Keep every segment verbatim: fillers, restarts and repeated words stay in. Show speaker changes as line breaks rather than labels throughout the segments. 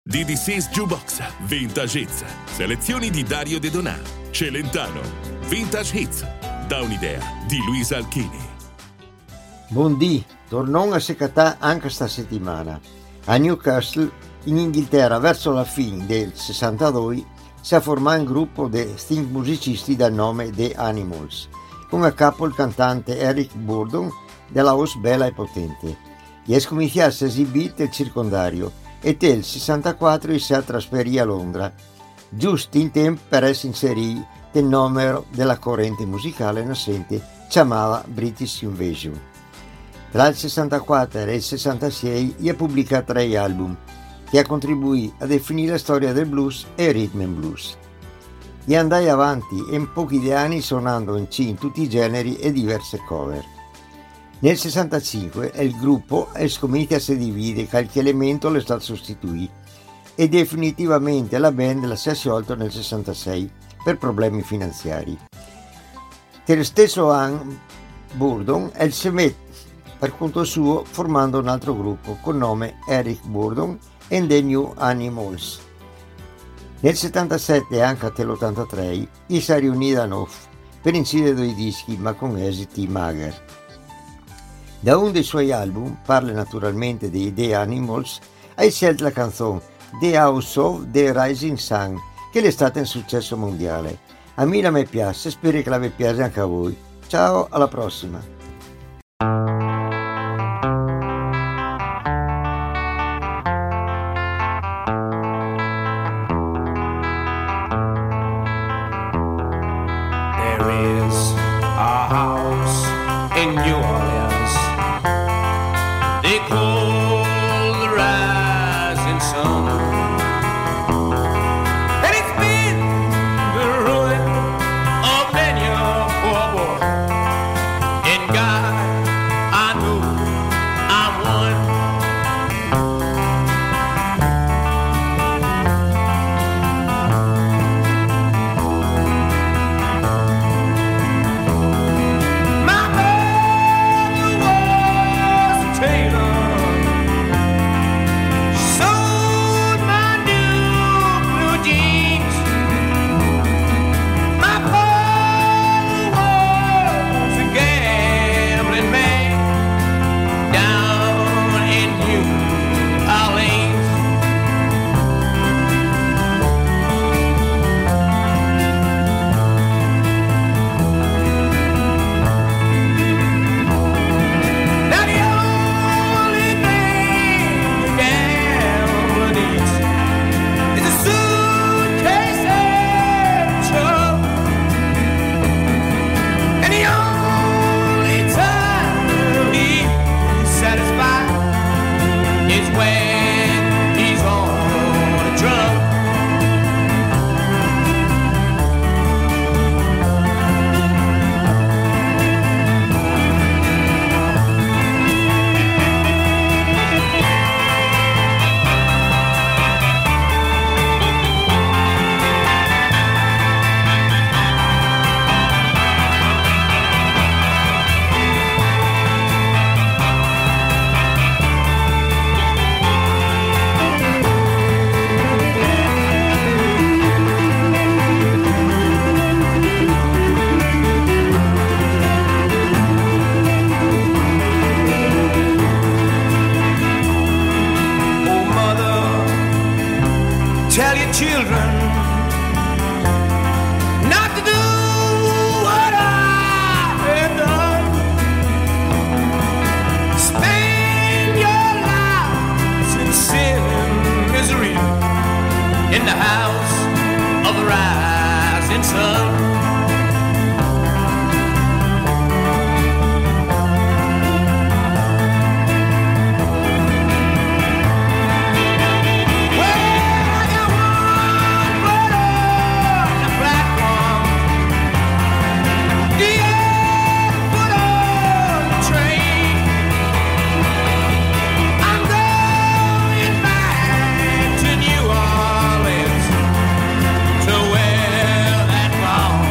D D C's Jukebox Vintage Hits, selezioni di Dario De Donà. Celentano Vintage Hits, da un'idea di Luisa Alchini.
Buondì, tornò a secatà anche sta settimana. A Newcastle, in Inghilterra, verso la fine del sessantadue, si è formato un gruppo di cinque musicisti dal nome The Animals, con a capo il cantante Eric Burdon della voce bella e potente. Gli è scominciato a esibire il circondario e nel sessantaquattro si è trasferito a Londra, giusto in tempo per essere inserito nel numero della corrente musicale nascente chiamata British Invasion. Tra il sessantaquattro e il sessantasei gli ha pubblicato tre album che ha contribuito a definire la storia del blues e rhythm and blues. Gli andai avanti in pochi anni suonando in C in tutti i generi e diverse cover. Nel sessantacinque il gruppo è scominciato a si divide, qualche elemento lo è stato sostituito e definitivamente la band si è sciolta nel sessantasei per problemi finanziari. Nello stesso anno Burdon è il si mette per conto suo formando un altro gruppo con nome Eric Burdon and the New Animals. Nel settantasette e anche nell'ottantatré gli si è riunito da nuovo per incidere due dischi ma con esiti magari. Da uno dei suoi album, parla naturalmente dei The Animals, ha scelto la canzone The House of the Rising Sun, che è stata un successo mondiale. A me la mi piace, spero che la vi piace anche a voi. Ciao, alla prossima!
There is a house in New Orleans they call the rising sun, and it's been the ruin of many a poor boy. And God, I know I'm one. My mother was a tailor. Sewed my new blue jeans. My father was a gambling man down in New Orleans. Now the only thing a gambler needs is a suitcase and trouble, and the only time he's satisfied is when he's on a drum. Oh, mother, tell your children not to do what I have done. Spend your lives in sin and misery in the house of the rising sun. Well, I got one foot on the platform, the other foot on the train. I'm going back to New Orleans, to where that long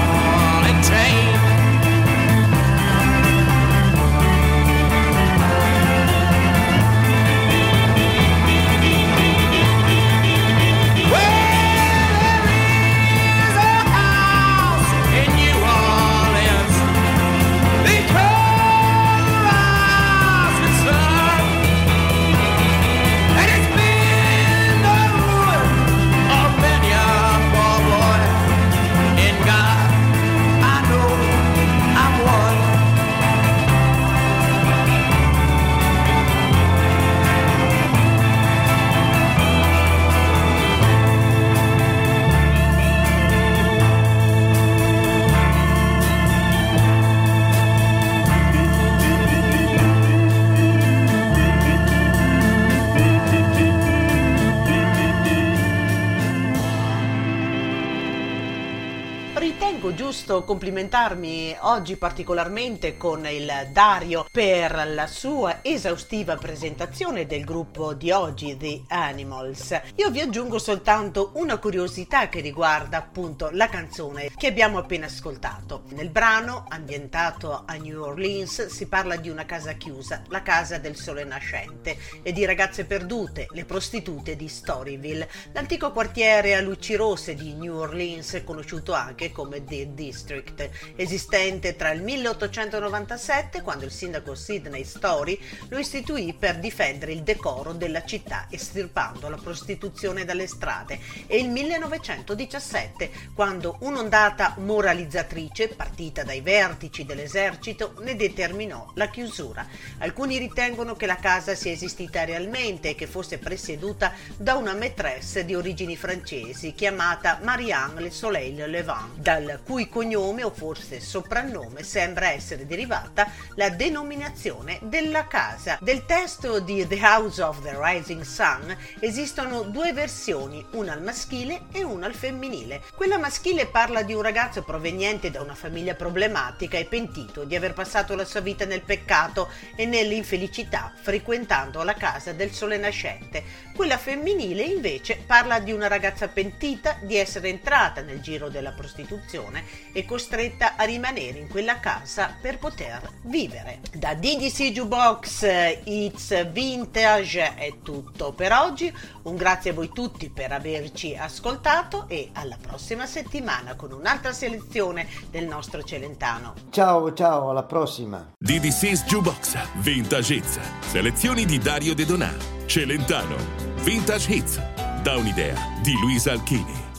ritengo giusto complimentarmi oggi particolarmente con il Dario per la sua esaustiva presentazione del gruppo di oggi, The Animals. Io vi aggiungo soltanto una curiosità che riguarda appunto la canzone che abbiamo appena ascoltato. Nel brano, ambientato a New Orleans, si parla di una casa chiusa, la casa del sole nascente, e di ragazze perdute, le prostitute di Storyville, l'antico quartiere a luci rosse di New Orleans, conosciuto anche come The District, esistente tra il milleottocentonovantasette, quando il sindaco Sidney Story lo istituì per difendere il decoro della città estirpando la prostituzione dalle strade, e il millenovecentodiciassette, quando un'ondata moralizzatrice partita dai vertici dell'esercito ne determinò la chiusura. Alcuni ritengono che la casa sia esistita realmente e che fosse presieduta da una maîtresse di origini francesi chiamata Marianne Le Soleil Levant, dal cui cognome o forse soprannome sembra essere derivata la denominazione della casa. Del testo di The House of the Rising Sun esistono due versioni, una al maschile e una al femminile. Quella maschile parla di un ragazzo proveniente da una famiglia problematica e pentito di aver passato la sua vita nel peccato e nell'infelicità frequentando la casa del sole nascente. Quella femminile invece parla di una ragazza pentita di essere entrata nel giro della prostituzione e costretta a rimanere in quella casa per poter vivere. Da D D C Jukebox It's Vintage è tutto per oggi. Un grazie a voi tutti per averci ascoltato e alla prossima settimana con un'altra selezione del nostro Celentano.
Ciao ciao, alla prossima.
D D C's Jukebox Vintage Hits, selezioni di Dario De Donà. Celentano Vintage Hits, da un'idea di Luisa Alchini.